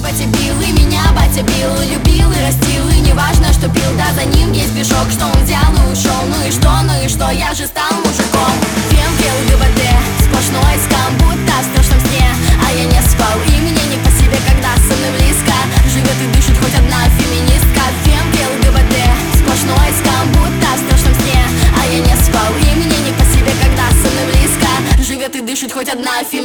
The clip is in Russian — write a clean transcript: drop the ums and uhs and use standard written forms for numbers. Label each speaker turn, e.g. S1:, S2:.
S1: батя бил, и меня батя бил, любил и растил, и неважно, что пил. Да, за ним есть грешок, что он взял и ушел. Ну и что, я же стал мужиком. Фем, пел, ГБД, сплошной скам, будто в страшном сне, а я не спал. И мне не по себе, когда со мной близко живет и дышит хоть одна феминистка. Фем, пел, ГБД, сплошной скам, будто в страшном сне, а я не спал. И мне не по себе, когда со мной близко живет и дышит хоть одна феминистка.